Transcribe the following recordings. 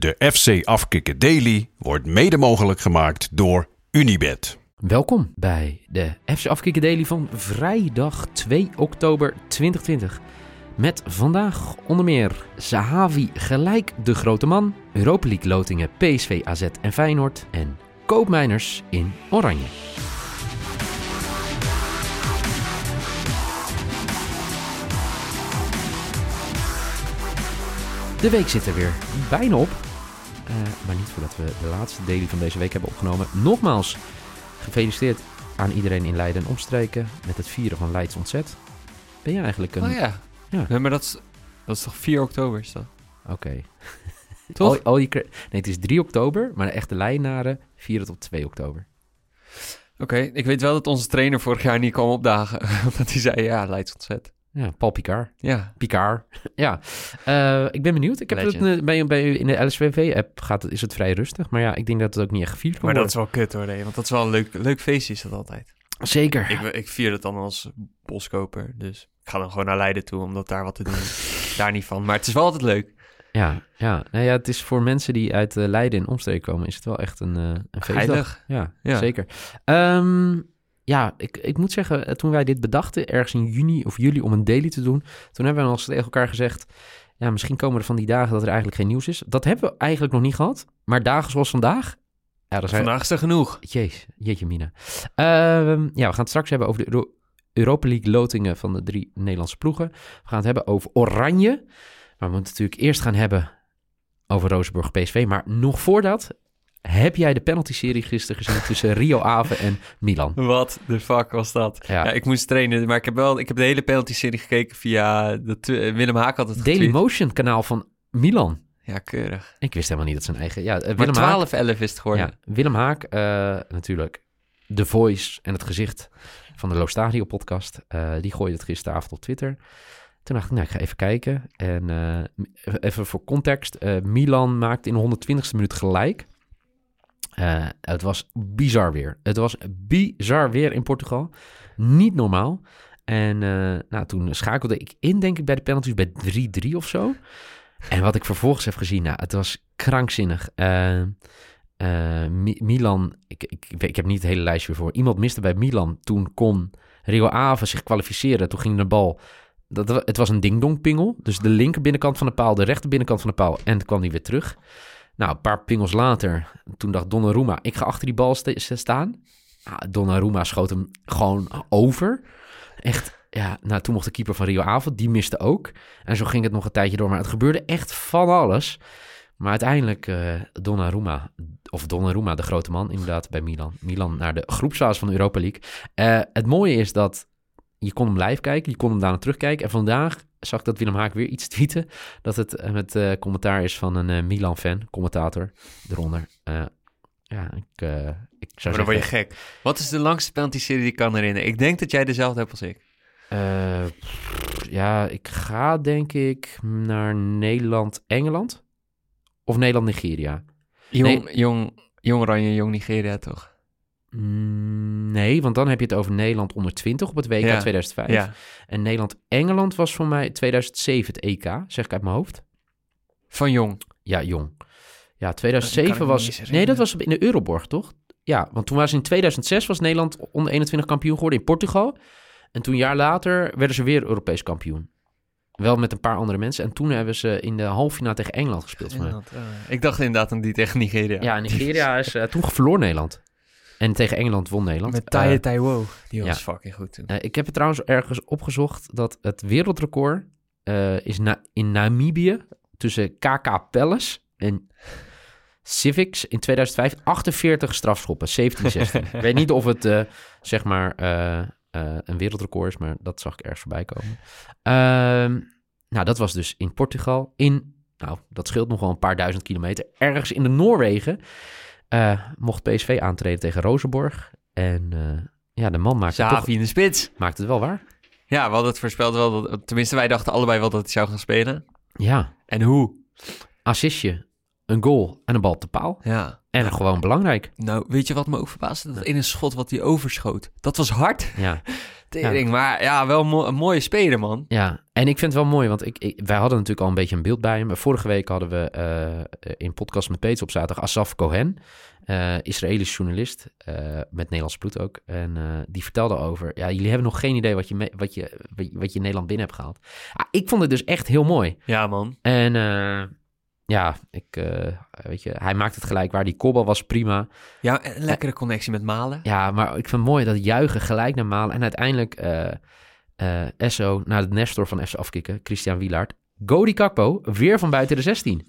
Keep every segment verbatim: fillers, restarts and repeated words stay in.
De F C Afkikken Daily wordt mede mogelijk gemaakt door Unibet. Welkom bij de F C Afkikken Daily van vrijdag twee oktober tweeduizend twintig. Met vandaag onder meer Zahavi gelijk de grote man, Europa League lotingen P S V, A Z en Feyenoord en Koopmeiners in Oranje. De week zit er weer bijna op, uh, maar niet voordat we de laatste daily van deze week hebben opgenomen. Nogmaals, gefeliciteerd aan iedereen in Leiden en omstreken met het vieren van Leids Ontzet. Ben je eigenlijk een... Oh ja, ja. Nee, maar dat is, dat is toch vier oktober is dat? Oké. Okay. Toch? Al, al je, nee, het is drie oktober, maar de echte Leidenaren vieren het op twee oktober. Oké, okay, ik weet wel dat onze trainer vorig jaar niet kwam opdagen. Omdat hij zei, ja, Leids Ontzet. Ja, Paul Picard. Ja. Picard. Ja. Uh, ik ben benieuwd. Ik heb het uh, bij, bij in de L S V V-app gaat het, is het vrij rustig. Maar ja, ik denk dat het ook niet echt gevierd kan Maar worden. dat is wel kut hoor, nee, want dat is wel een leuk, leuk feestje is dat altijd. Zeker. Ik, ik vier het dan als boskoper, dus ik ga dan gewoon naar Leiden toe, omdat daar wat te doen is. Daar niet van, maar het is wel altijd leuk. Ja, ja. Nou ja, het is voor mensen die uit uh, Leiden en omstreken komen, is het wel echt een, uh, een feestdag. Heilig. Ja, ja. zeker. Um, Ja, ik, ik moet zeggen, toen wij dit bedachten, ergens in juni of juli om een daily te doen, toen hebben we al tegen elkaar gezegd, ja, misschien komen er van die dagen dat er eigenlijk geen nieuws is. Dat hebben we eigenlijk nog niet gehad, maar dagen zoals vandaag... Ja, dat zijn... Vandaag is er genoeg. Jeez, jeetje mina. Uh, ja, we gaan het straks hebben over de Euro- Europa League lotingen van de drie Nederlandse ploegen. We gaan het hebben over Oranje, maar we moeten natuurlijk eerst gaan hebben over Rozenburg P S V. Maar nog voordat... Heb jij de penalty-serie gisteren gezien tussen Rio Ave en Milan? Wat de fuck was dat? Ja. ja, ik moest trainen, maar ik heb wel ik heb de hele penalty-serie gekeken via de tw- Willem Haak had het Daily Motion kanaal van Milan. Ja, keurig. Ik wist helemaal niet dat zijn eigen... Ja, uh, maar twaalf elf is het geworden. Ja, Willem Haak, uh, natuurlijk The Voice en het gezicht van de Lo Stadio podcast. Uh, die gooide het gisteravond op Twitter. Toen dacht ik, nou, ik ga even kijken. En uh, even voor context. Uh, Milan maakt in de honderdtwintigste minuut gelijk. Uh, het was bizar weer. Het was bizar weer in Portugal. Niet normaal. En uh, nou, toen schakelde ik in, denk ik, bij de penalties bij drie drie of zo. En wat ik vervolgens heb gezien, nou, het was krankzinnig. Uh, uh, Mi- Milan, ik, ik, ik heb niet het hele lijstje weer voor. Iemand miste bij Milan. Toen kon Rio Ave zich kwalificeren. Toen ging de bal... Dat, het was een ding-dong-pingel. Dus de linker binnenkant van de paal, de rechter binnenkant van de paal. En toen kwam die weer terug. Nou, een paar pingels later, toen dacht Donnarumma, ik ga achter die bal st- staan. Ah, Donnarumma schoot hem gewoon over. Echt, ja, nou, toen mocht de keeper van Rio Ave, die miste ook. En zo ging het nog een tijdje door, maar het gebeurde echt van alles. Maar uiteindelijk uh, Donnarumma, of Donnarumma, de grote man, inderdaad, bij Milan. Milan naar de groepsfase van de Europa League. Uh, het mooie is dat je kon hem live kijken, je kon hem daarna terugkijken. En vandaag zag ik dat Willem Haak weer iets tweeten. Dat het met uh, commentaar is van een uh, Milan-fan, commentator eronder. Uh, ja, ik, uh, ik zou maar dan zeggen... word je gek. Wat is de langste penalty-serie die ik kan herinneren? Ik denk dat jij dezelfde hebt als ik. Uh, ja, ik ga denk ik naar Nederland-Engeland. Of Nederland-Nigeria. Jong, nee. jong, jong Oranje, jong Nigeria toch? Nee, want dan heb je het over Nederland onder twintig op het W K ja. tweeduizend vijf. Ja. En Nederland-Engeland was voor mij tweeduizend zeven het E K, zeg ik uit mijn hoofd. Van jong? Ja, jong. Ja, tweeduizend zeven was... Nee, dat was in de Euroborg, toch? Ja, want toen was in tweeduizend zes was Nederland onder eenentwintig kampioen geworden in Portugal. En toen een jaar later werden ze weer Europees kampioen. Wel met een paar andere mensen. En toen hebben ze in de halve finale tegen Engeland gespeeld. Engeland, uh, ik dacht inderdaad aan die tegen Nigeria. Ja, Nigeria is... Uh, toen verloor Nederland. En tegen Engeland won Nederland. Met Taye uh, Taiwo. Die was ja. fucking goed toen. Uh, ik heb het trouwens ergens opgezocht dat het wereldrecord uh, is na- in Namibië tussen K K Palace en Civics in tweeduizend vijf. achtenveertig strafschoppen, zeventien zestien. Ik weet niet of het uh, zeg maar uh, uh, een wereldrecord is, maar dat zag ik ergens voorbij komen. Uh, nou, dat was dus in Portugal. In, nou, dat scheelt nog wel een paar duizend kilometer. Ergens in de Noorwegen uh, mocht P S V aantreden tegen Rozenborg. En uh, ja, de man maakte Zavi toch... in de spits. Maakt het wel waar. Ja, we hadden het voorspeld wel. Dat, tenminste, wij dachten allebei wel dat hij zou gaan spelen. Ja. En hoe? Assistje, een goal en een bal op de paal. Ja. En nou, gewoon belangrijk. Nou, weet je wat me ook verbaasde? Dat ene schot wat hij overschoot. Dat was hard. Ja. Tering, ja. Maar ja, wel mo- een mooie speler, man. Ja, en ik vind het wel mooi, want ik, ik, wij hadden natuurlijk al een beetje een beeld bij hem. Vorige week hadden we uh, in podcast met Peets op zaterdag Asaf Cohen, uh, Israëlisch journalist, uh, met Nederlands bloed ook. En uh, die vertelde over, ja, jullie hebben nog geen idee wat je, me, wat je, wat je in Nederland binnen hebt gehaald. Ah, ik vond het dus echt heel mooi. Ja, man. En uh, ja, ik, uh, weet je, hij maakt het gelijk waar. Die kopbal was prima. Ja, een lekkere connectie met Malen. Ja, maar ik vind het mooi dat juichen gelijk naar Malen. En uiteindelijk uh, uh, Esso naar de Nestor van F C afkicken, Christian Wielaert. Cody Gakpo, weer van buiten de zestien.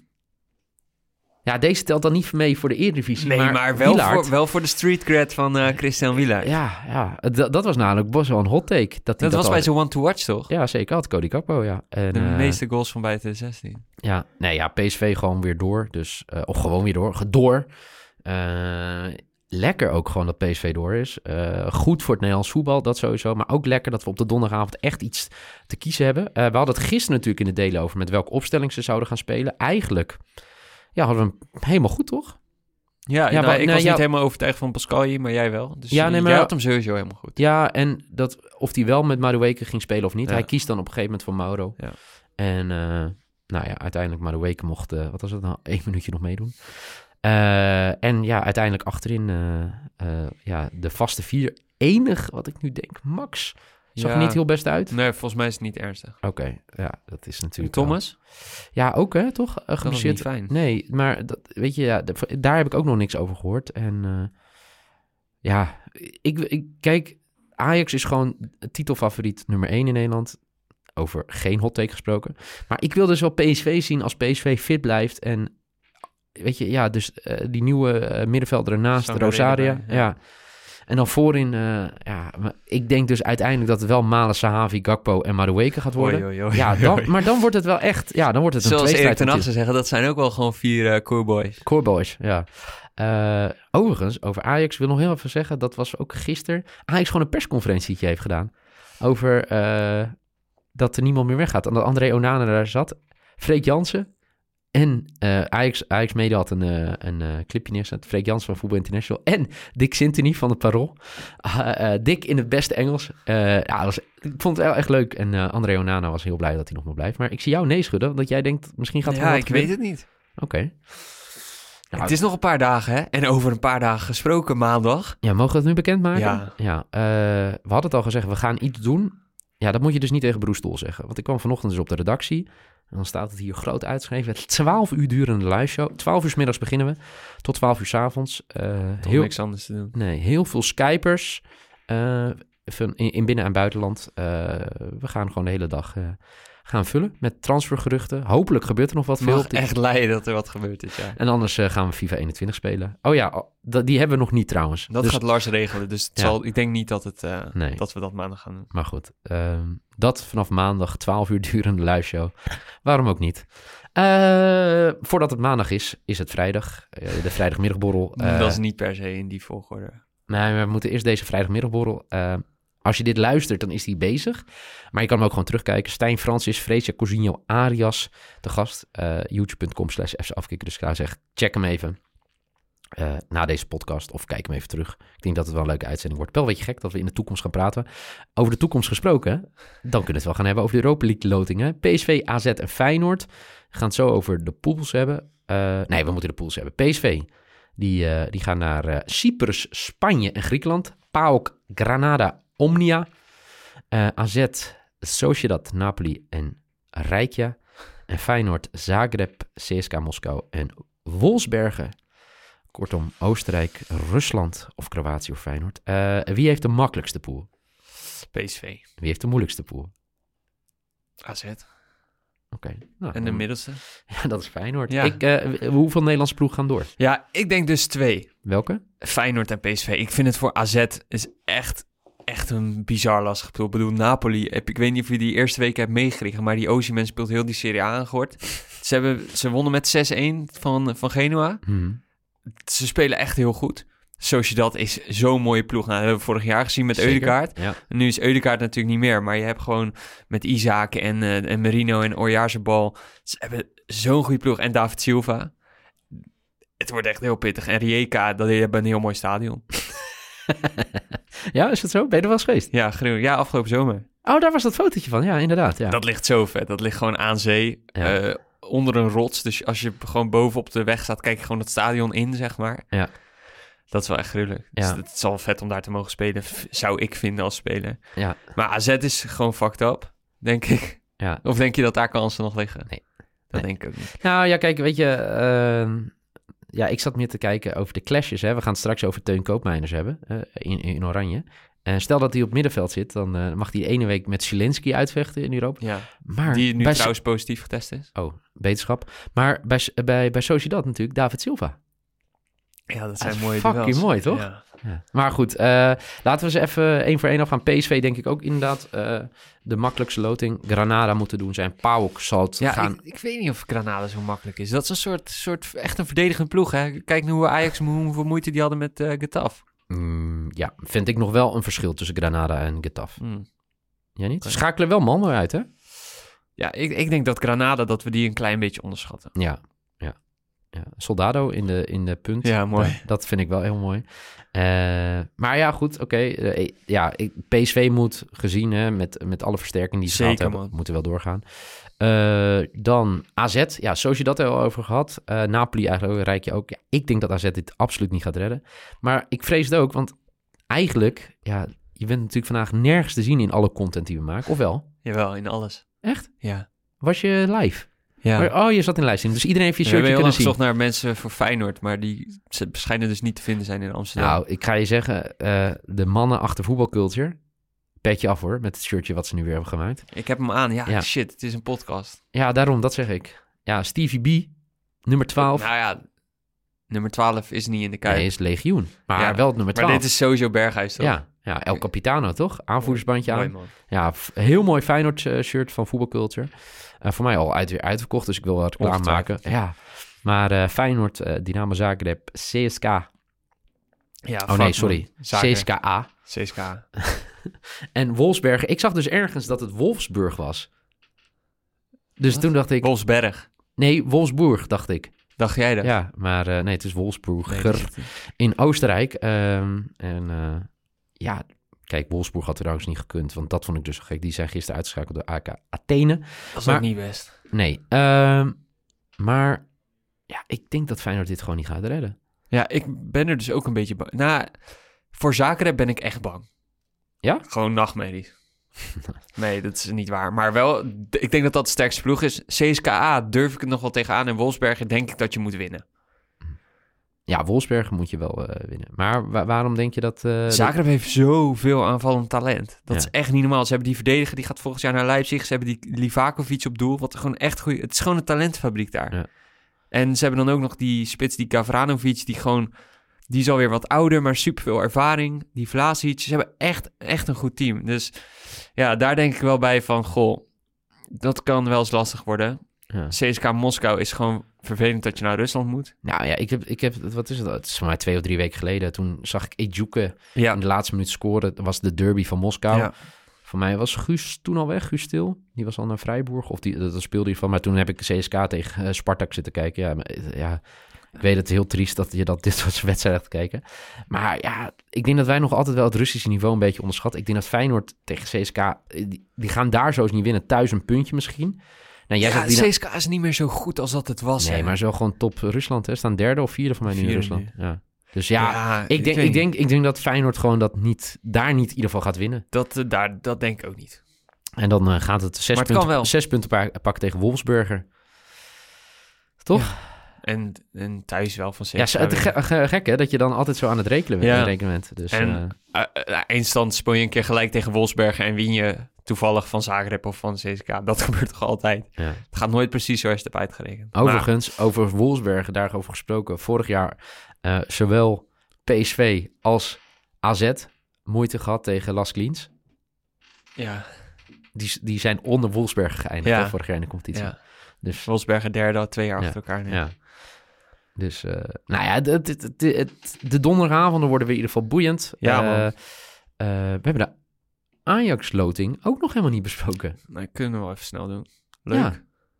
Ja, deze telt dan niet mee voor de Eredivisie. Nee, maar, maar wel, Wielaert, voor, wel voor de street cred van uh, Christian Wielaert. Ja, ja d- dat was namelijk best wel een hot take. Dat, dat, dat was al... bij zo'n one-to-watch, toch? Ja, zeker. Had Cody Gakpo, ja. En, de uh, meeste goals van buiten de zestien. Ja, nee, ja, P S V gewoon weer door. Dus, uh, of gewoon weer door. Door. Uh, lekker ook gewoon dat P S V door is. Uh, goed voor het Nederlands voetbal, dat sowieso. Maar ook lekker dat we op de donderdagavond echt iets te kiezen hebben. Uh, we hadden het gisteren natuurlijk in de delen over met welke opstelling ze zouden gaan spelen. Eigenlijk, ja, hadden we hem helemaal goed, toch? Ja, ja nou, maar, ik nou, was ja, niet helemaal overtuigd van Pascal, maar jij wel. Dus ja, nee, maar, jij had hem sowieso helemaal goed. Ja, en dat, of hij wel met Madueke ging spelen of niet. Ja. Hij kiest dan op een gegeven moment voor Mauro. Ja. En uh, nou ja, uiteindelijk Madueke mocht, uh, wat was het nou, één minuutje nog meedoen. Uh, en ja, uiteindelijk achterin uh, uh, ja, de vaste vier. Enig wat ik nu denk, Max zag ja. er niet heel best uit. Nee, volgens mij is het niet ernstig. Oké, okay, ja, dat is natuurlijk... Thomas? Wel... Ja, ook hè, toch? Uh, dat is niet fijn. Nee, maar dat, weet je, ja, de, daar heb ik ook nog niks over gehoord. En uh, ja, ik, ik, kijk, Ajax is gewoon titelfavoriet nummer één in Nederland. Over geen hot take gesproken. Maar ik wil dus wel P S V zien als P S V fit blijft. En weet je, ja, dus uh, die nieuwe uh, middenvelder ernaast, Rosaria. Ja. ja. En dan voorin, uh, ja, ik denk dus uiteindelijk dat het wel Malen, Sahavi, Gakpo en Madueke gaat worden. Oei, oei, oei, ja, dan, maar dan wordt het wel echt, ja, dan wordt het een Zoals tweestrijd. Erik ten Hag zou zeggen, dat zijn ook wel gewoon vier uh, core boys. Core boys, ja. Uh, overigens, over Ajax wil nog heel even zeggen, dat was ook gisteren, Ajax gewoon een persconferentietje heeft gedaan over uh, dat er niemand meer weggaat. En dat André Onana daar zat, Freek Jansen. En uh, Ajax, Ajax Media had een, uh, een uh, clipje neergezet. Freek Jansen van Voetbal International. En Dick Sintony van het Parool. Uh, uh, Dick in het beste Engels. Uh, ja, was, ik vond het wel echt leuk. En uh, André Onana was heel blij dat hij nog maar blijft. Maar ik zie jou nee schudden. Omdat jij denkt, misschien gaat het Ja, wel ik gebeuren. weet het niet. Oké. Okay. Nou, het is nog een paar dagen, hè? En over een paar dagen gesproken maandag. Ja, mogen we het nu bekendmaken? Ja. ja uh, we hadden het al gezegd, we gaan iets doen. Ja, dat moet je dus niet tegen Broes Stol zeggen. Want ik kwam vanochtend dus op de redactie... En dan staat het hier groot uitgeschreven. twaalf uur durende live show. twaalf uur 's middags beginnen we. Tot twaalf uur 's avonds. Uh, heel niks anders te doen. Nee, heel veel Skypers. Uh, in, in binnen- en buitenland. Uh, we gaan gewoon de hele dag uh, gaan vullen met transfergeruchten. Hopelijk gebeurt er nog wat veel. Mag echt leiden dat er wat gebeurd is, ja. En anders uh, gaan we FIFA eenentwintig spelen. Oh ja, d- die hebben we nog niet trouwens. Dat dus, gaat Lars regelen. Dus het ja. zal, ik denk niet dat, het, uh, nee. dat we dat maandag gaan doen. Maar goed, uh, dat vanaf maandag twaalf uur durende live show. Waarom ook niet? Uh, voordat het maandag is, is het vrijdag. Uh, de vrijdagmiddagborrel. Uh, dat is niet per se in die volgorde. Nee, we moeten eerst deze vrijdagmiddagborrel. Uh, als je dit luistert, dan is die bezig. Maar je kan hem ook gewoon terugkijken. Stijn Francis, Freesia Cousinho, Arias, de gast. Uh, youtube.com slash fcafkikken. Dus ik ga zeggen, check hem even. Uh, na deze podcast of kijk hem even terug. Ik denk dat het wel een leuke uitzending wordt. Wel een beetje gek dat we in de toekomst gaan praten. Over de toekomst gesproken, dan kunnen we het wel gaan hebben over de Europa League lotingen. P S V, A Z en Feyenoord. We gaan het zo over de pools hebben. Uh, nee, we moeten de pools hebben. P S V, die, uh, die gaan naar uh, Cyprus, Spanje en Griekenland. PAOK, Granada, Omnia. Uh, A Z, Sociedad, Napoli en Rijeka. En Feyenoord, Zagreb, C S K A Moskou en Wolfsbergen. Kortom, Oostenrijk, Rusland of Kroatië of Feyenoord. Uh, wie heeft de makkelijkste pool? P S V. Wie heeft de moeilijkste pool? A Z. Oké. Okay. Nou, en de dan... middelste? Ja, dat is Feyenoord. Ja. Ik, uh, hoeveel Nederlandse ploeg gaan door? Ja, ik denk dus twee. Welke? Feyenoord en P S V. Ik vind het voor A Z is echt, echt een bizar lastig pool. Ik bedoel, Napoli, heb, ik weet niet of je die eerste week hebt meegekregen, maar die Osimhen speelt heel die Serie A aangehoord. Ze, hebben, ze wonnen met zes een van, van Genoa. Hmm. Ze spelen echt heel goed. Sociedad is zo'n mooie ploeg. Nou, dat hebben we vorig jaar gezien met Zeker, Ødegaard. Ja. En nu is Ødegaard natuurlijk niet meer. Maar je hebt gewoon met Isaac en, uh, en Merino en Oyarzabal. Ze hebben zo'n goede ploeg. En David Silva. Het wordt echt heel pittig. En Rijeka, dat hebben een heel mooi stadion. Ja, is het zo? Ben je er wel eens geweest? Ja, gruwelijk. Ja, afgelopen zomer. Oh, daar was dat fotootje van. Ja, inderdaad. Ja. Dat ligt zo vet. Dat ligt gewoon aan zee, Ja. eh, onder een rots. Dus als je gewoon boven op de weg staat, kijk je gewoon het stadion in, zeg maar. Ja. Dat is wel echt gruwelijk. Ja. Dus het is wel vet om daar te mogen spelen, v- zou ik vinden als speler. Ja. Maar A Z is gewoon fucked up, denk ik. Ja. Of denk je dat daar kansen nog liggen? Nee. Dat Nee. denk ik ook niet. Nou ja, kijk, weet je... ehm, ja, ik zat meer te kijken over de clashes. Hè. We gaan het straks over Teun Koopmeiners hebben, eh, in, in Oranje. En stel dat hij op middenveld zit, dan eh, mag hij de ene week met Zielinski uitvechten in Europa. Ja. Maar Die nu bij trouwens positief getest is. Oh, beterschap. Maar bij, bij, bij Sociedad natuurlijk David Silva. Ja, dat zijn zijn mooie fucking duels. mooi, toch? Ja. Ja. Maar goed, eh, laten we ze even één voor één afgaan. P S V denk ik ook inderdaad eh, de makkelijkste loting. Granada moeten doen zijn. PAOK zal het Ja, gaan... ik, ik weet niet of Granada zo makkelijk is. Dat is een soort, soort echt een verdedigend ploeg, hè? Kijk nu hoe Ajax, hoeveel moeite die hadden met uh, Getafe. Mm, ja, vind ik nog wel een verschil tussen Granada en Getafe. Hmm. Jij niet? Ze Oké. schakelen wel Malmö uit, hè? Ja, ik, ik denk dat Granada, dat we die een klein beetje onderschatten. Ja, ja. ja. Soldado in de, in de punt. Ja, mooi. Ja, dat vind ik wel heel mooi. Uh, maar ja, goed, oké. Okay. Uh, ja, ik, P S V moet gezien, hè, met, met alle versterking die ze Zeker, gehad hebben, man. moeten wel doorgaan. Uh, dan A Z, ja, zoals je dat er al over gehad. Uh, Napoli eigenlijk ook, Rijkje ook. Ja, ik denk dat A Z dit absoluut niet gaat redden. Maar ik vrees het ook, want eigenlijk, ja, je bent natuurlijk vandaag nergens te zien in alle content die we maken, of wel? Jawel, in alles. Echt? Ja. Was je live? Ja. Oh, je zat in livestream, dus iedereen heeft je We shirtje hebben heel kunnen lang zien. gezocht naar mensen voor Feyenoord, maar die ze schijnen dus niet te vinden zijn in Amsterdam. Nou, ik ga je zeggen, uh, de mannen achter voetbalculture, petje af hoor, met het shirtje wat ze nu weer hebben gemaakt. Ik heb hem aan. Ja, Ja. shit, het is een podcast. Ja, daarom, dat zeg ik. Ja, Stevie B, nummer twaalf. Nou ja, nummer twaalf is niet in de Kuip. Nee, is Legioen. Maar Ja, wel het nummer twaalf. Maar dit is sowieso Berghuis, toch? Ja, ja, El Capitano, toch? Aanvoerdersbandje Mooi, aan. man. Ja, f- heel mooi Feyenoord uh, shirt van voetbalculture. Uh, voor mij al uit, weer uitverkocht, dus ik wil wat klaarmaken. Ja, maar uh, Feyenoord, uh, Dynamo Zagreb, C S K. Ja, Oh fuck, nee, sorry. man. Zaken. C S K A. C S K A. En Wolfsberg. Ik zag dus ergens dat het Wolfsburg was. Dus Wat? toen dacht ik... Wolfsberg. Nee, Wolfsburg, dacht ik. Dacht jij dat? Ja, maar uh, nee, het is Wolfsburg Nee, dat is het niet. in Oostenrijk. Um, en uh, ja, kijk, Wolfsburg had trouwens niet gekund, want dat vond ik dus gek. Die zijn gisteren uitgeschakeld door A K Athene. Dat is Maar- ook niet best. Nee, um, maar ja, ik denk dat Feyenoord dit gewoon niet gaat redden. Ja, ik ben er dus ook een beetje bang. Nou, voor Zagreb ben ik echt bang. Ja? Gewoon nachtmerries. Nee, dat is niet waar. Maar wel, d- ik denk dat dat de sterkste ploeg is. C S K A durf ik het nog wel tegenaan. En Wolfsbergen denk ik dat je moet winnen. Ja, Wolfsberg moet je wel uh, winnen. Maar wa- waarom denk je dat... Uh, dat- Zagreb heeft zoveel aanvallend talent. Dat Ja. is echt niet normaal. Ze hebben die verdediger, die gaat volgend jaar naar Leipzig. Ze hebben die Livakovic op doel. Wat gewoon echt goed. Het is gewoon een talentenfabriek daar. Ja. En ze hebben dan ook nog die spits, die Gavranovic, die gewoon... Die is alweer wat ouder, maar superveel ervaring. Die Vlasic, ze hebben echt, echt een goed team. Dus ja, daar denk ik wel bij van... Goh, dat kan wel eens lastig worden. Ja. C S K A Moskou is gewoon vervelend dat je naar Rusland moet. Nou ja, ik heb, ik heb, wat is het? Het is voor mij twee of drie weken geleden. Toen zag ik Ejuke Ja, in de laatste minuut scoren. Dat was de derby van Moskou. ja. Voor mij was Guus toen al weg, Guus Stil. Die was al naar Freiburg, of die, dat speelde hij van. Maar toen heb ik C S K A tegen uh, Spartak zitten kijken. Ja, maar, uh, ja, ik weet het heel triest dat je dat dit soort wedstrijden gaat kijken. Maar ja, ik denk dat wij nog altijd wel het Russische niveau een beetje onderschatten. Ik denk dat Feyenoord tegen C S K A, die, die gaan daar zo eens niet winnen. Thuis een puntje misschien. Nou, jij Ja, zegt die C S K A is niet meer zo goed als dat het was. Nee, hè. maar zo gewoon top Rusland. Hè? Staan derde of vierde van mij nu in Vierde Rusland. Ja. Dus ja, Ja, ik, denk, weet ik, denk, ik denk dat Feyenoord gewoon dat niet, daar niet in ieder geval gaat winnen. Dat, uh, daar, dat denk ik ook niet. En dan uh, gaat het zes Maar het kan punten, wel. zes punten pa- pakken tegen Wolfsburger. Toch? Ja. En, en thuis wel van C S K A. Ja, het ge- ge- gek hè, dat je dan altijd zo aan het rekenen bent. Ja. Ja. rekenen bent. Dus, En- uh, Uh, uh, eindstand speel je een keer gelijk tegen Wolfsbergen en win je toevallig van Zagreb of van C S K A. Dat gebeurt toch altijd? ja. Het gaat nooit precies zoals je het hebt uitgerekend. Overigens, over Wolfsburger, daarover gesproken. Vorig jaar uh, zowel P S V als A Z moeite gehad tegen Las Klins. Maar, ja, Die, die zijn onder Wolfsburger geëindigd Ja. hè, vorig jaar in de competitie. ja. Dus Wolfsbergen derde al twee jaar Ja. achter elkaar. nu. ja. Dus, uh, nou ja, de, de, de, de, de donderdagavonden worden weer in ieder geval boeiend. Ja, Uh, man. uh, we hebben de Ajax-loting ook nog helemaal niet besproken. Nou, kunnen we wel even snel doen. Leuk. Ja.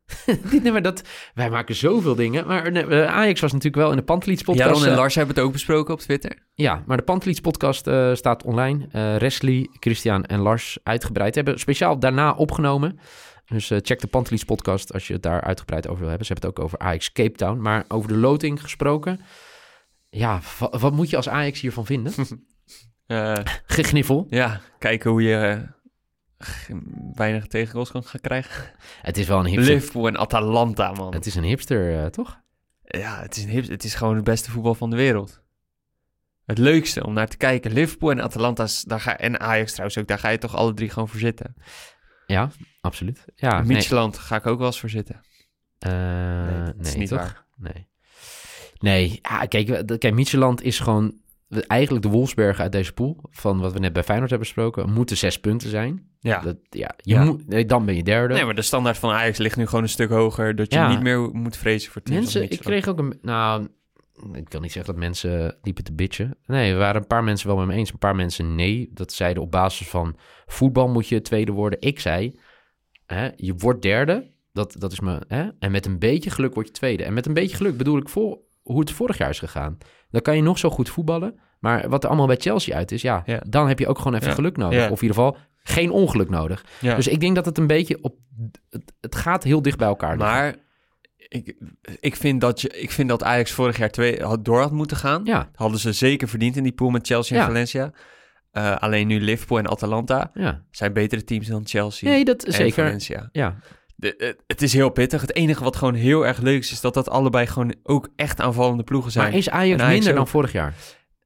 Dit, nee, maar dat, wij maken zoveel dingen. Maar nee, uh, Ajax was natuurlijk wel in de Pantelis podcast. Jaron en uh, Lars hebben het ook besproken op Twitter. Ja, maar de Pantelis podcast uh, staat online. Uh, Wesley, Christian en Lars uitgebreid hebben speciaal daarna opgenomen. Dus uh, check de Pantelis podcast als je het daar uitgebreid over wil hebben. Ze hebben het ook over Ajax Cape Town. Maar over de loting gesproken. Ja, w- wat moet je als Ajax hiervan vinden? uh, Gegniffel. Ja, kijken hoe je uh, g- weinig tegengoals kan gaan krijgen. Het is wel een hipster. Liverpool en Atalanta, man. Het is een hipster, uh, toch? Ja, het is, een hipster. Het is gewoon het beste voetbal van de wereld. Het leukste om naar te kijken. Liverpool en Atalanta, daar ga, en Ajax trouwens ook, daar ga je toch alle drie gewoon voor zitten. Ja, absoluut. Ja, Midtjylland ga ik ook wel eens voor zitten. Uh, nee, nee, dat is niet toch? waar. Nee. Nee, ja, kijk, kijk, Midtjylland is gewoon eigenlijk de Wolfsbergen uit deze pool. Van wat we net bij Feyenoord hebben besproken. Moeten zes punten zijn. Ja. Dat, ja, je Ja. Moet, nee, dan ben je derde. Nee, maar de standaard van Ajax ligt nu gewoon een stuk hoger. Dat je Ja. niet meer moet vrezen voor teams. Mensen, als ik Midtjylland. kreeg ook een... Nou, ik kan niet zeggen dat mensen liepen te bitchen. Nee, er waren een paar mensen wel met me eens. Een paar mensen nee. Dat zeiden op basis van voetbal moet je tweede worden. Ik zei, hè, je wordt derde. Dat, dat is me, hè? En met een beetje geluk word je tweede. En met een beetje geluk bedoel ik voor, hoe het vorig jaar is gegaan. Dan kan je nog zo goed voetballen. Maar wat er allemaal bij Chelsea uit is, ja, Ja. dan heb je ook gewoon even Ja. geluk nodig. Ja. Of in ieder geval geen ongeluk nodig. Ja. Dus ik denk dat het een beetje op... Het, het gaat heel dicht bij elkaar. Maar ik, ik, vind dat je, ik vind dat Ajax vorig jaar twee, had door had moeten gaan. Ja, Hadden ze zeker verdiend in die pool met Chelsea en Ja. Valencia. Uh, alleen nu Liverpool en Atalanta ja. zijn betere teams dan Chelsea Nee, dat en zeker. Valencia. Ja, De, het, het is heel pittig. Het enige wat gewoon heel erg leuk is, is dat dat allebei gewoon ook echt aanvallende ploegen zijn. maar is Ajax, En Ajax minder ook. dan vorig jaar?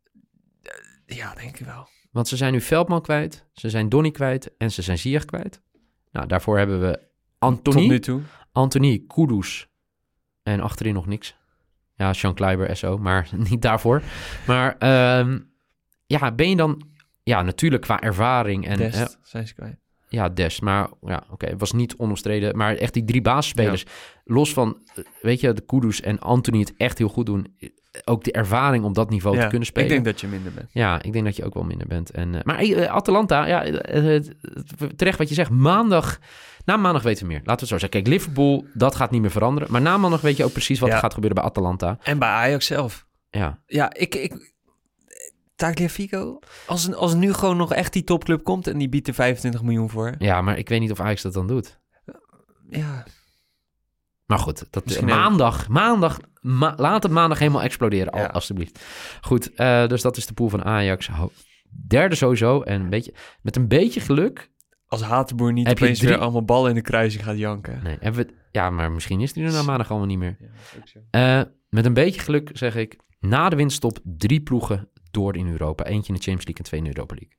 Ja, denk ik wel. Want ze zijn nu Veldman kwijt, ze zijn Donny kwijt en ze zijn Ziyech kwijt. Nou, daarvoor hebben we Tot nu Anthony, toe. Anthony, Kudus en achterin nog niks. Ja, Sean Kleiber, S O, maar niet daarvoor. Maar ehm, ja, ben je dan... Ja, natuurlijk qua ervaring en... Dest hè, zijn ze kwijt. ja, Dest, maar ja, oké, het was niet onomstreden. Maar echt die drie basisspelers, los van, weet je, de Kudus en Anthony het echt heel goed doen. Ook de ervaring om dat niveau Ja, te kunnen spelen. ik denk dat je minder bent. Ja, ik denk dat je ook wel minder bent. En, uh, maar uh, Atalanta, ja, uh, uh, terecht wat je zegt, maandag... Na maandag weten we meer, laten we het zo zeggen. Kijk, Liverpool, dat gaat niet meer veranderen. Maar na maandag weet je ook precies wat Ja. er gaat gebeuren bij Atalanta. En bij Ajax zelf. Ja, Ja, ik... ik Tagliafico, als, een, als er nu gewoon nog echt die topclub komt en die biedt er vijfentwintig miljoen voor. ja, maar ik weet niet of Ajax dat dan doet. Ja, Maar goed, dat, Misschien maandag, maandag, ma- laat het maandag helemaal exploderen, al, Ja. alstublieft. Goed, uh, dus dat is de pool van Ajax. Ho- Derde sowieso en een beetje, met een beetje geluk. als Hatenboer niet Heb je opeens drie- weer allemaal ballen in de kruising gaat janken. Nee, hebben we, ja, maar misschien is die er na maandag allemaal niet meer. Ja, dat is ook zo. Uh, met een beetje geluk zeg ik, na de winststop drie ploegen door in Europa. Eentje in de Champions League en twee in de Europa League.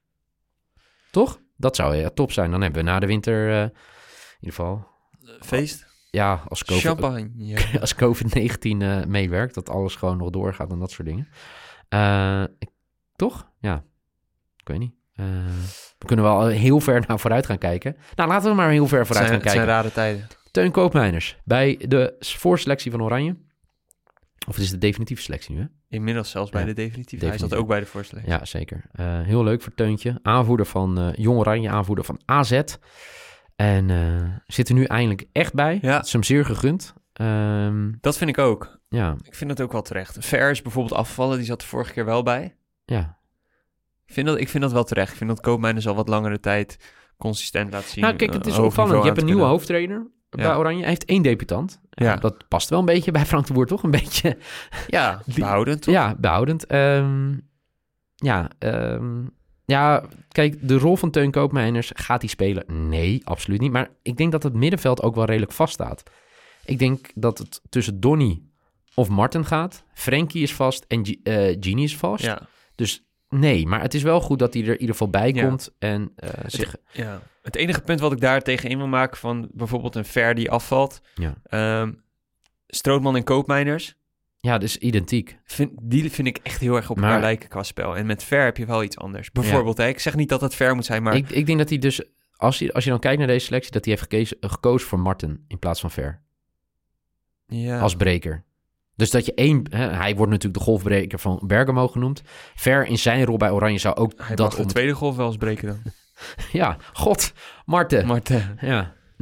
Toch? Dat zou ja, top zijn. Dan hebben we na de winter uh, in ieder geval... Feest? Ja, als COVID, Champagne. Ja. als covid negentien uh, meewerkt, dat alles gewoon nog doorgaat en dat soort dingen. Uh, ik, toch? Ja. Ik weet niet. Uh, we kunnen wel heel ver naar vooruit gaan kijken. Nou, laten we maar heel ver vooruit zijn, gaan kijken. Het zijn rare tijden. Teun Koopmeiners bij de voorselectie van Oranje. Of het is de definitieve selectie nu, hè? Inmiddels zelfs bij Ja, de definitieve. definitief. Hij zat ook bij de voorselectie. Ja, zeker. Uh, heel leuk voor Teuntje. Aanvoerder van uh, Jong Oranje, aanvoerder van A Z. En uh, zit er nu eindelijk echt bij. Ja. Het is hem zeer gegund. Um, Dat vind ik ook. ja, Ik vind het ook wel terecht. Ver is bijvoorbeeld afgevallen, die zat er vorige keer wel bij. ja. Ik vind dat, ik vind dat wel terecht. Ik vind dat Koopmeiners al wat langere tijd consistent laat zien. Nou, kijk, het uh, is hoog opvallend. Je niveau hebt een aan te nieuwe kunnen. hoofdtrainer Ja. bij Oranje. Hij heeft één debutant. Ja. Uh, dat past wel een beetje bij Frank de Boer, toch? Een beetje, Ja, behoudend toch? ja, behoudend. Um, ja, um, ja, kijk, de rol van Teun Koopmeiners, gaat hij spelen? Nee, absoluut niet. Maar ik denk dat het middenveld ook wel redelijk vaststaat. Ik denk dat het tussen Donny of Marten gaat. Frenkie is vast en G- uh, Gini is vast. Ja. Dus nee, maar het is wel goed dat hij er in ieder geval bij Ja. komt. En uh, zich... Ja. Het enige punt wat ik daar tegenin wil maken van bijvoorbeeld een Ver die afvalt. Ja. Um, Strootman en Koopmeiners. Ja, dus identiek. Vind, die vind ik echt heel erg op Maar- elkaar lijken qua spel. En met Ver heb je wel iets anders. Bijvoorbeeld, hè, ik zeg niet dat het Ver moet zijn, maar... Ik, ik denk dat hij dus, als je, als je dan kijkt naar deze selectie, dat hij heeft gekozen, gekozen voor Marten in plaats van Ver. ja. Als breker. Dus dat je één, hè, hij wordt natuurlijk de golfbreker van Bergamo genoemd. Ver in zijn rol bij Oranje zou ook Hij dat mag de om... tweede golf wel eens breken dan. Ja, god, Marten. Maar te- Ja,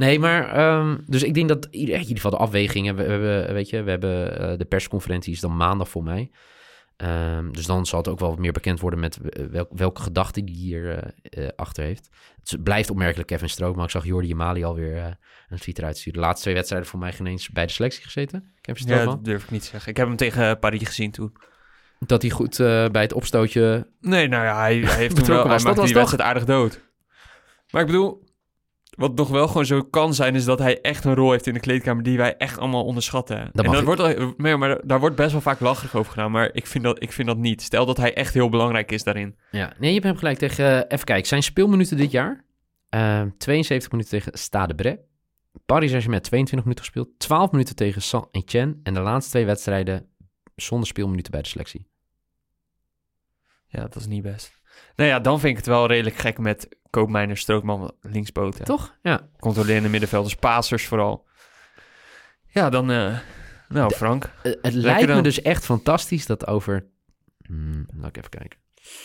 Nee, maar um, dus ik denk dat in ieder geval de afwegingen, we, we hebben, weet je, we hebben uh, de persconferentie is dan maandag voor mij. Um, dus dan zal het ook wel wat meer bekend worden met wel, welke gedachten die hier uh, uh, achter heeft. Het blijft opmerkelijk Kevin Strootman, maar ik zag Jordi Amali alweer uh, een tweet eruit sturen. De laatste twee wedstrijden voor mij geen eens bij de selectie gezeten. Kevin Strootman. Ja, dat durf ik niet te zeggen. Ik heb hem tegen Paris gezien toen. Dat hij goed uh, bij het opstootje... Nee, nou ja, hij, hij heeft toen wel... Hij maakte die wedstrijd aardig dood. Maar ik bedoel, wat nog wel gewoon zo kan zijn, is dat hij echt een rol heeft in de kleedkamer die wij echt allemaal onderschatten. Dat en dat wordt al, nee, maar daar wordt best wel vaak lacherig over gedaan, maar ik vind, dat, ik vind dat niet. Stel dat hij echt heel belangrijk is daarin. Ja, nee, je hebt hem gelijk tegen... Uh, even kijken, zijn speelminuten dit jaar? Uh, tweeënzeventig minuten tegen Stade Bray. Paris Saint-Germain tweeëntwintig minuten gespeeld. twaalf minuten tegen Saint-Etienne. En de laatste twee wedstrijden zonder speelminuten bij de selectie. Ja, dat is niet best. Nou ja, dan vind ik het wel redelijk gek met Koopmeiners, Strootman, linkspoten. Toch? Ja. Controlerende middenvelders, passers vooral. Ja, dan... Uh, nou, de, Frank. Uh, het lijkt dan. me dus echt fantastisch dat over... Hmm, laat ik even kijken.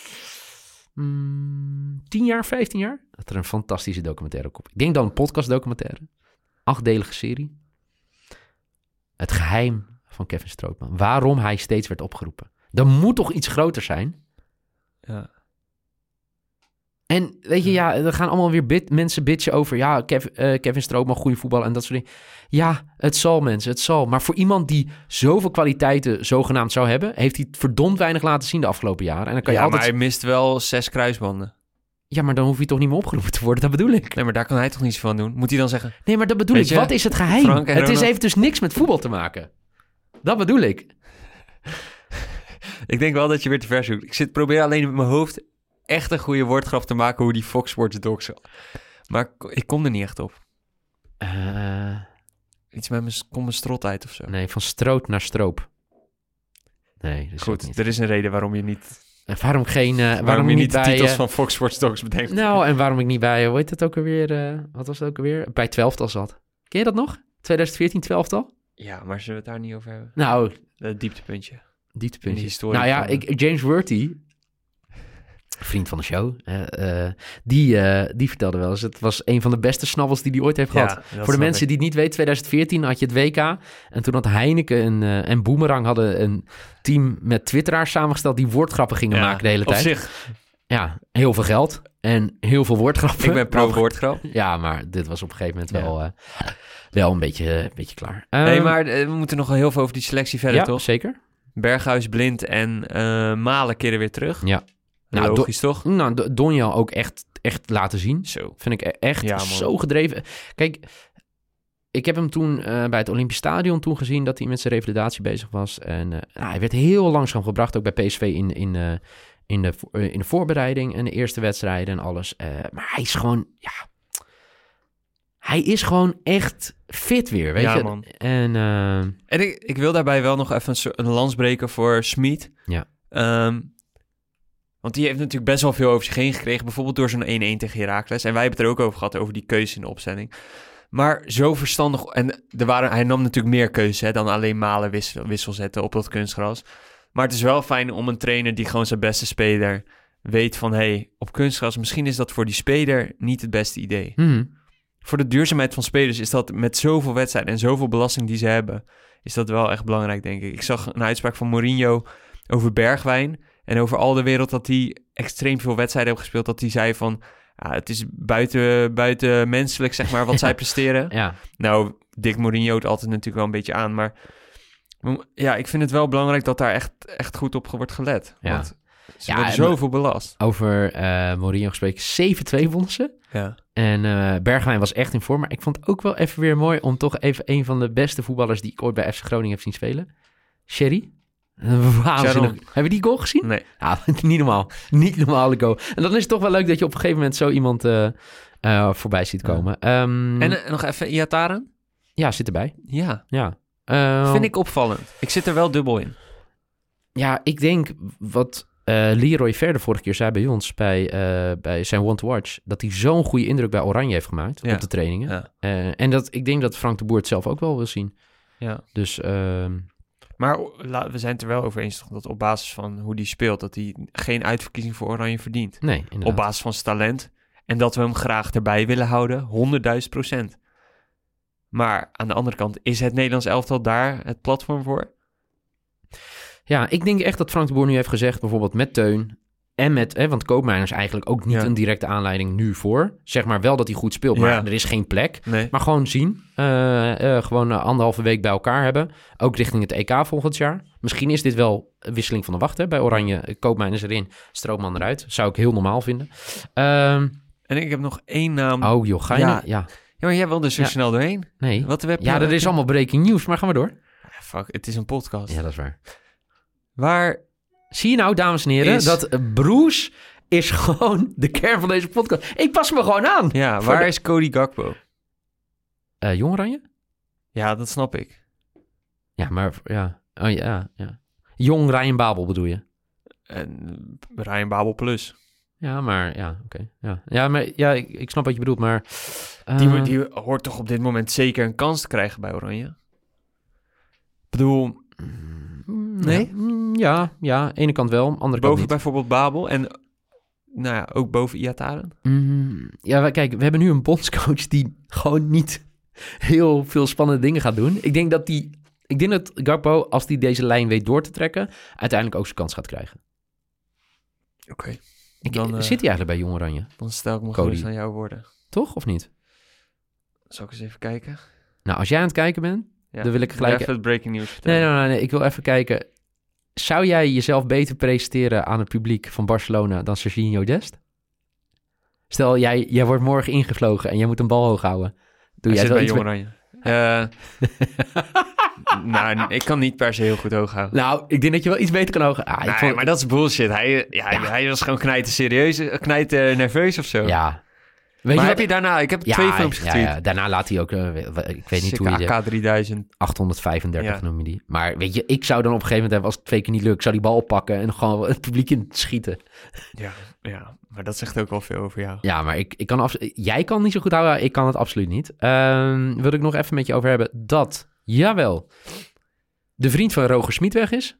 Hmm, tien jaar, vijftien jaar? Dat er een fantastische documentaire komt. Ik denk dan een podcastdocumentaire. Achtdelige serie. Het geheim van Kevin Strootman. Waarom hij steeds werd opgeroepen. Er moet toch iets groter zijn? Ja. En weet je, ja, er gaan allemaal weer bit, mensen bitchen over... ja, Kev, uh, Kevin Strootman, goede voetbal en dat soort dingen. Ja, het zal mensen, het zal. Maar voor iemand die zoveel kwaliteiten zogenaamd zou hebben... heeft hij het verdomd weinig laten zien de afgelopen jaren. En dan kan je ja, altijd... maar hij mist wel zes kruisbanden. Ja, maar dan hoef je toch niet meer opgeroepen te worden, dat bedoel ik. Nee, maar daar kan hij toch niets van doen? Moet hij dan zeggen... Nee, maar dat bedoel ik. Je, wat is het geheim? Frank, het is, heeft dus niks met voetbal te maken. Dat bedoel ik. Ik denk wel dat je weer te ver zoekt. Ik zit, probeer alleen in mijn hoofd echt een goede woordgrap te maken hoe die Fox Sports docs... Maar ik kom er niet echt op. Uh, Iets met mijn, kom mijn strot uit of zo. Nee, van stroot naar stroop. Nee, dat is goed. Niet. Er is een reden waarom je niet... En waarom geen... Uh, waarom, waarom je niet bij, de titels uh, van Fox Sports docs bedenkt. Nou, en waarom ik niet bij... Hoe heet het ook alweer? Uh, wat was het ook alweer? Bij twaalftal zat. Ken je dat nog? twintig veertien twaalftal? Ja, maar zullen we het daar niet over hebben? Nou... Het dieptepuntje. Dieptepuntje. Historie nou ja, van, ik, James Worthy... Vriend van de show. Uh, uh, die, uh, die vertelde wel eens... Het was een van de beste snabbels die hij ooit heeft ja, gehad. Voor de mensen ik. die het niet weten... twintig veertien had je het W K. En toen had Heineken en, uh, en Boomerang... hadden een team met twitteraars samengesteld... die woordgrappen gingen ja, maken de hele tijd. Op zich. Ja, heel veel geld. En heel veel woordgrappen. Ik ben pro-woordgrap. Ja, maar dit was op een gegeven moment wel... Ja. Uh, wel een beetje, een beetje klaar. Um, nee, maar uh, we moeten nog heel veel over die selectie verder, ja, toch? Zeker. Berghuis, Blind en uh, Malen keren weer terug. Ja. Nou, Logisch, do- toch? Nou, Donjan ook echt, echt laten zien. Zo. Vind ik echt ja, zo gedreven. Kijk, ik heb hem toen uh, bij het Olympisch Stadion toen gezien... dat hij met zijn revalidatie bezig was. En uh, nou, hij werd heel langzaam gebracht, ook bij P S V in, in, uh, in, de, uh, in de voorbereiding... en de eerste wedstrijden en alles. Uh, maar hij is gewoon... ja. Hij is gewoon echt fit weer, weet ja, je. Man. En, uh... en ik, ik wil daarbij wel nog even een, een lans breken voor Schmid. Ja. Um, want die heeft natuurlijk best wel veel over zich heen gekregen. Bijvoorbeeld door zo'n één-één tegen Heracles. En wij hebben het er ook over gehad, over die keuze in de opstelling. Maar zo verstandig... En er waren, hij nam natuurlijk meer keuzes hè, dan alleen Malen wissel, wissel zetten op dat kunstgras. Maar het is wel fijn om een trainer die gewoon zijn beste speler weet van... hé, hey, op kunstgras, misschien is dat voor die speler niet het beste idee. Mm-hmm. Voor de duurzaamheid van spelers is dat met zoveel wedstrijden en zoveel belasting die ze hebben, is dat wel echt belangrijk, denk ik. Ik zag een uitspraak van Mourinho over Bergwijn en over al de wereld dat hij extreem veel wedstrijden heeft gespeeld, dat hij zei van, ja, het is buiten, buiten menselijk, zeg maar, wat zij presteren. Ja. Nou, Dick Mourinho het altijd natuurlijk wel een beetje aan, maar ja, ik vind het wel belangrijk dat daar echt, echt goed op wordt gelet. Ja. Want ze ja, worden zoveel belast. Over uh, Mourinho gesproken, zeven twee wonnen ze. Ja. En uh, Bergwijn was echt in vorm. Maar ik vond het ook wel even weer mooi om toch even een van de beste voetballers die ik ooit bij F C Groningen heb zien spelen. Sherry. Waanzinnig. Heb je die goal gezien? Nee. Ja, niet normaal. Niet normale goal. En dan is het toch wel leuk dat je op een gegeven moment zo iemand uh, uh, voorbij ziet komen. Ja. Um, en uh, nog even Iataren? Ja, zit erbij. Ja. Ja. Uh, Vind ik opvallend. Ik zit er wel dubbel in. Ja, ik denk wat... Uh, Leroy Verder vorige keer zei bij ons, bij, uh, bij zijn One to Watch, dat hij zo'n goede indruk bij Oranje heeft gemaakt ja. op de trainingen. Ja. Uh, en dat, ik denk dat Frank de Boer het zelf ook wel wil zien. Ja. Dus, uh... Maar we zijn het er wel over eens dat op basis van hoe hij speelt, dat hij geen uitverkiezing voor Oranje verdient. Nee, inderdaad. Op basis van zijn talent. En dat we hem graag erbij willen houden, honderdduizend procent. Maar aan de andere kant, is het Nederlands elftal daar het platform voor? Ja, ik denk echt dat Frank de Boer nu heeft gezegd, bijvoorbeeld met Teun en met, hè, want Koopmeiners eigenlijk ook niet Ja. een directe aanleiding nu voor. Zeg maar wel dat hij goed speelt, maar Ja. er is geen plek. Nee. Maar gewoon zien, uh, uh, gewoon uh, anderhalve week bij elkaar hebben. Ook richting het E K volgend jaar. Misschien is dit wel een wisseling van de wacht, hè? Bij Oranje, Koopmeiners erin, Strootman eruit. Zou ik heel normaal vinden. Um, en ik heb nog één naam. Oh joh, ga je ja. ja. ja. Ja, maar jij wil er zo ja. snel doorheen. Nee. Wat heb je, ja, dat is allemaal breaking news, maar gaan we door. Fuck, het is een podcast. Ja, dat is waar. Waar... Zie je nou, dames en heren, is... dat uh, Bruce is gewoon de kern van deze podcast. Ik pas me gewoon aan. Ja, waar de... is Cody Gakpo? Uh, Jong Oranje? Ja, dat snap ik. Ja, maar ja. Oh, ja, ja. Jong Ryan Babel bedoel je? En Ryan Babel plus. Ja, maar ja, oké. Okay. Ja. ja, maar ja, ik, ik snap wat je bedoelt, maar... Uh... Die, die hoort toch op dit moment zeker een kans te krijgen bij Oranje? Ik bedoel... Nee? Ja, ja, aan de ene kant wel, aan de andere boven kant niet. Bijvoorbeeld Babel en nou ja, ook boven Iataren? Mm, ja, kijk, we hebben nu een bondscoach die gewoon niet heel veel spannende dingen gaat doen. Ik denk dat die, ik denk dat Gakpo, als hij deze lijn weet door te trekken, uiteindelijk ook zijn kans gaat krijgen. Oké. Okay. Dan uh, zit hij eigenlijk bij Jong Oranje. Dan stel ik me gewoon aan jouw woorden. Toch, of niet? Zal ik eens even kijken? Nou, als jij aan het kijken bent, ja, dan wil ik gelijk... Even het breaking news vertellen. Nee, nee, nee, nee, ik wil even kijken. Zou jij jezelf beter presenteren aan het publiek van Barcelona dan Serginho Dest? Stel, jij, jij wordt morgen ingevlogen en jij moet een bal hoog houden. Doe Hij jij zit wel bij iets Jong Oranje. Uh, nou, ik kan niet per se heel goed hoog houden. Nou, ik denk dat je wel iets beter kan hoog ah, nee, vond... maar dat is bullshit. Hij, ja, ja. hij was gewoon knijten serieus, knijten nerveus of zo. Ja. Weet maar je heb je daarna... Ik heb ja, twee films getweet. Ja, ja. Daarna laat hij ook... Uh, ik weet niet Sikke hoe je... A K drieduizend. achthonderdvijfendertig ja. noem je die. Maar weet je, ik zou dan op een gegeven moment hebben... als het twee keer niet lukt, zou die bal oppakken... en gewoon het publiek in schieten. Ja, ja, maar dat zegt ook wel veel over jou. Ja, maar ik, ik kan absolu- jij kan niet zo goed houden. Ik kan het absoluut niet. Uh, wil ik nog even met je over hebben dat... Jawel. De vriend van Roger Smit weg is.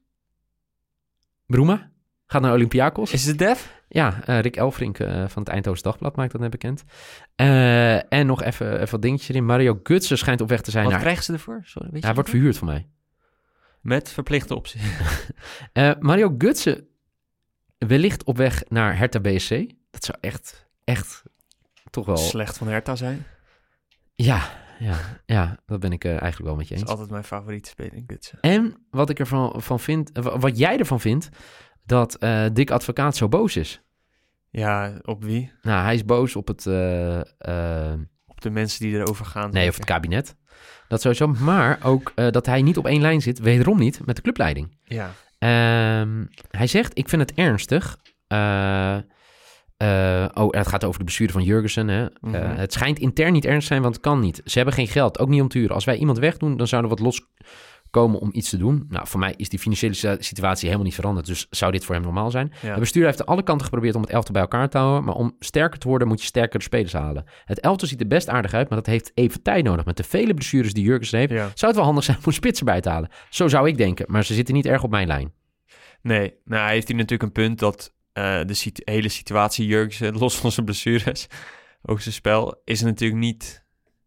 Bruma. Gaat naar Olympiakos. Is het Def? Ja, uh, Rick Elfrink uh, van het Eindhoven's Dagblad maakt dat net bekend. Uh, en nog even, even wat dingetjes erin. Mario Götze schijnt op weg te zijn. Wat naar... krijgen ze ervoor? Sorry, weet je Hij wordt verhuurd van mij. Met verplichte optie. uh, Mario Götze wellicht op weg naar Hertha B S C. Dat zou echt, echt toch wel... Slecht van Hertha zijn. Ja, ja, ja, dat ben ik uh, eigenlijk wel met je eens. Dat is altijd mijn favoriete speler in Götze. En wat ik ervan van vind, wat jij ervan vindt, dat uh, Dick Advocaat zo boos is. Ja, op wie? Nou, hij is boos op het... Uh, uh, op de mensen die erover gaan. Nee, of het kabinet. Dat sowieso. Maar ook uh, dat hij niet op één lijn zit, wederom niet, met de clubleiding. Ja. Uh, hij zegt, ik vind het ernstig. Uh, uh, oh, het gaat over de bestuurder van Jurgensen. Hè? Mm-hmm. Uh, het schijnt intern niet ernstig te zijn, want het kan niet. Ze hebben geen geld, ook niet om te huren. Als wij iemand wegdoen, dan zou er wat loskomen om iets te doen. Nou, voor mij is die financiële situatie helemaal niet veranderd. Dus zou dit voor hem normaal zijn. Ja. De bestuurder heeft aan alle kanten geprobeerd om het elftal bij elkaar te houden. Maar om sterker te worden, moet je sterkere spelers halen. Het elftal ziet er best aardig uit, maar dat heeft even tijd nodig. Met de vele blessures die Jurgensen heeft, ja. zou het wel handig zijn om spitsen bij te halen. Zo zou ik denken, maar ze zitten niet erg op mijn lijn. Nee, nou hij heeft hier natuurlijk een punt dat uh, de situ- hele situatie Jurgensen, los van zijn blessures, ook zijn spel, is natuurlijk niet,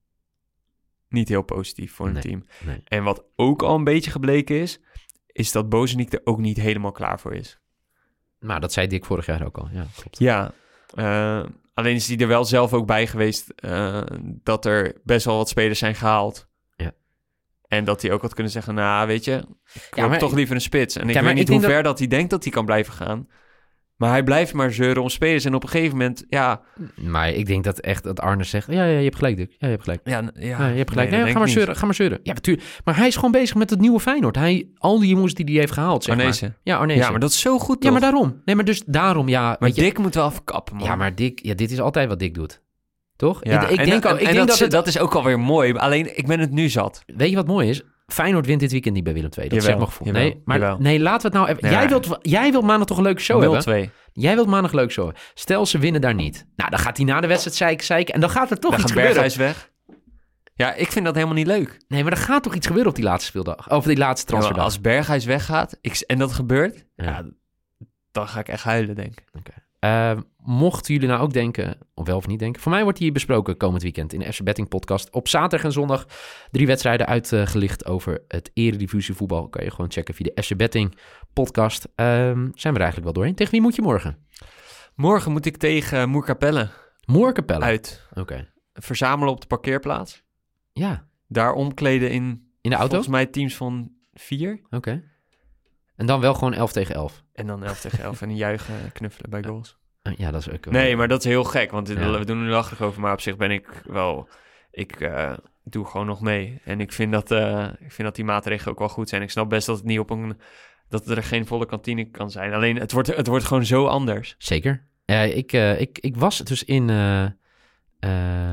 niet heel positief voor een nee, team. Nee. En wat ook al een beetje gebleken is, is dat Bozeniek er ook niet helemaal klaar voor is. Nou, dat zei Dick vorig jaar ook al, ja, klopt. Ja, uh, alleen is hij er wel zelf ook bij geweest uh, dat er best wel wat spelers zijn gehaald. En dat hij ook had kunnen zeggen, nou, weet je, ik ja, wil toch liever een spits. En ik ja, weet niet ik hoe ver dat... dat hij denkt dat hij kan blijven gaan. Maar hij blijft maar zeuren om spelers. En op een gegeven moment, ja... Maar ik denk dat echt dat Arne zegt, ja, ja je hebt gelijk, Dick. Ja, je hebt gelijk. Ja, ja, ja je hebt gelijk. Nee, nee, ga maar zeuren, ga maar zeuren. Ja, natuurlijk. Maar hij is gewoon bezig met het nieuwe Feyenoord. Hij, al die jongens die hij heeft gehaald, zeg Arnezen. maar. Ja, Arnezen. Ja, maar dat is zo goed, toch? Ja, maar daarom. Nee, maar dus daarom, ja... Maar weet Dick je... moet wel afkappen, man. Ja, maar Dick, ja, dit is altijd wat Dick doet. Toch? Ja, ik, ik en, denk en, al, ik en denk dat, dat, het... dat is ook alweer mooi. Alleen, ik ben het nu zat. Weet je wat mooi is? Feyenoord wint dit weekend niet bij Willem twee. Dat jawel, zeg maar gevoel. Jawel, nee, maar jawel. nee, laten we het nou even... Ja. Jij, wilt, jij wilt maandag toch een leuke show nul twee. hebben? Jij wilt maandag een leuke show hebben. Stel, ze winnen daar niet. Nou, dan gaat hij na de wedstrijd zeiken, zeiken. En dan gaat er toch dan iets gaat gebeuren. Berghuis weg. Ja, ik vind dat helemaal niet leuk. Nee, maar er gaat toch iets gebeuren op die laatste speeldag? Of die laatste transferdag. Ja, als Berghuis weggaat ik, en dat gebeurt... Ja. Ja, dan ga ik echt huilen, denk ik. Okay. Uh, mochten jullie nou ook denken, of wel of niet denken... Voor mij wordt die besproken komend weekend in de F C Betting podcast. Op zaterdag en zondag drie wedstrijden uitgelicht over het Eredivisie voetbal. Kan je gewoon checken via de F C Betting podcast. Uh, zijn we er eigenlijk wel doorheen. Tegen wie moet je morgen? Morgen moet ik tegen Moerkapelle. Moerkapelle? Uit. Oké. Okay. Verzamelen op de parkeerplaats. Ja. Daar omkleden in... In de auto? Volgens mij teams van vier. Oké. Okay. En dan wel gewoon elf tegen elf? En dan elf tegen elf en juichen, knuffelen bij goals. Ja, dat is ook... Nee, maar dat is heel gek, want ja. we doen er nu lachig over, maar op zich ben ik wel... Ik uh, doe gewoon nog mee. En ik vind, dat, uh, ik vind dat die maatregelen ook wel goed zijn. Ik snap best dat het niet op een... dat er geen volle kantine kan zijn. Alleen, het wordt, het wordt gewoon zo anders. Zeker. Uh, ik, uh, ik, ik was dus in... Uh, uh,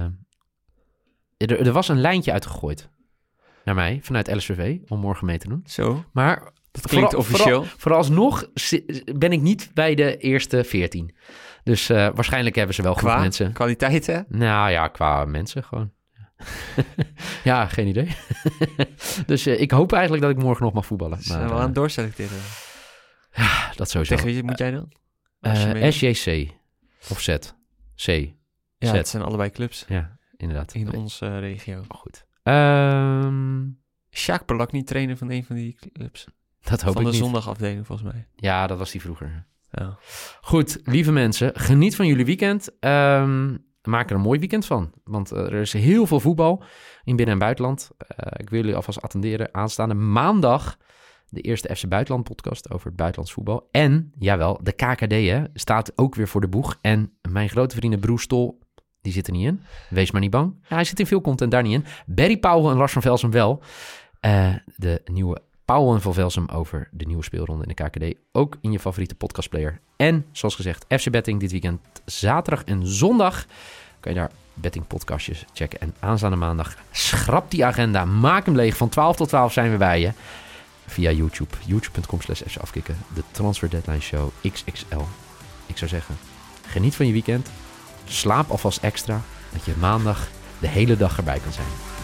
er, er was een lijntje uitgegooid naar mij vanuit L S V V om morgen mee te doen. Zo. Maar... Dat klinkt vooral, officieel. Vooral, vooralsnog ben ik niet bij de eerste veertien. Dus uh, waarschijnlijk hebben ze wel qua goed mensen. Kwaliteit, hè? Nou ja, qua mensen gewoon. Ja, geen idee. Dus uh, ik hoop eigenlijk dat ik morgen nog mag voetballen. Zijn we uh, aan het doorselecteren? Ja, dat sowieso. Tegen wie moet jij dan? Uh, S J C of Z. C. Ja, Z. het zijn allebei clubs. Ja, inderdaad. In onze uh, regio. Goed. Um... Sjaak Polak niet trainer van een van die clubs? Dat hoop van ik de niet. zondagafdeling, volgens mij. Ja, dat was die vroeger. Ja. Goed, lieve mensen, geniet van jullie weekend. Um, maak er een mooi weekend van. Want uh, er is heel veel voetbal in binnen- en buitenland. Uh, ik wil jullie alvast attenderen. Aanstaande maandag de eerste F C Buitenland podcast over het buitenlands voetbal. En, jawel, de K K D hè, staat ook weer voor de boeg. En mijn grote vrienden Broes Stol, die zit er niet in. Wees maar niet bang. Ja, hij zit in veel content daar niet in. Barry Powell en Lars van Velsen wel. Uh, de nieuwe Powell en Van Velsum over de nieuwe speelronde in de K K D. Ook in je favoriete podcastplayer. En, zoals gezegd, F C Betting dit weekend zaterdag en zondag. Kan je daar betting podcastjes checken. En aanstaande maandag schrap die agenda. Maak hem leeg. Van twaalf tot twaalf zijn we bij je. Via YouTube. YouTube.com slash F C Afkikken. De Transfer Deadline Show X X L. Ik zou zeggen, geniet van je weekend. Slaap alvast extra. Dat je maandag de hele dag erbij kan zijn.